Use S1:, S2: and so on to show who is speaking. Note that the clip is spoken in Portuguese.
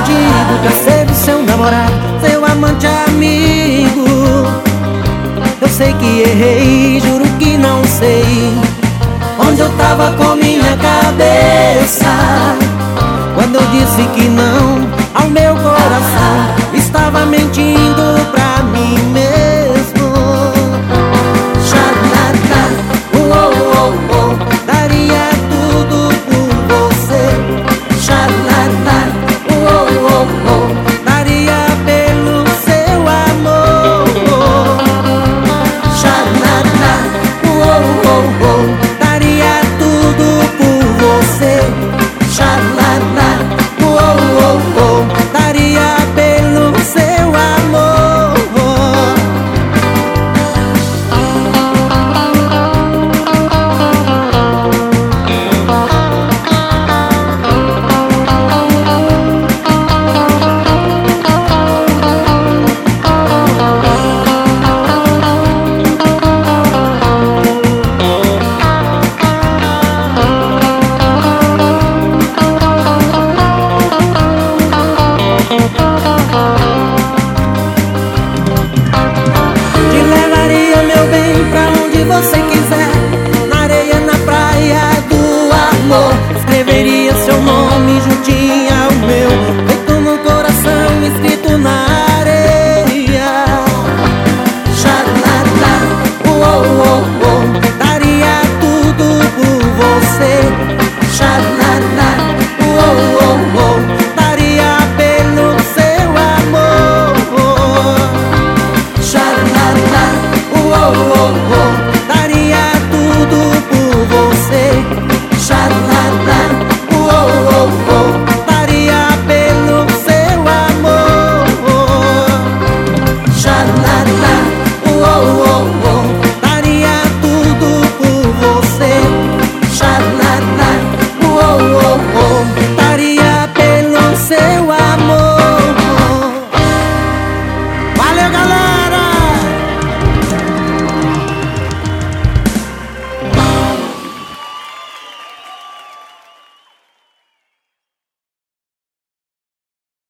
S1: bandido pra ser o seu namorado, seu amante amigo. Eu sei que errei, juro que não sei onde eu tava com minha cabeça quando eu disse que não ao meu coração. Estava mentindo pra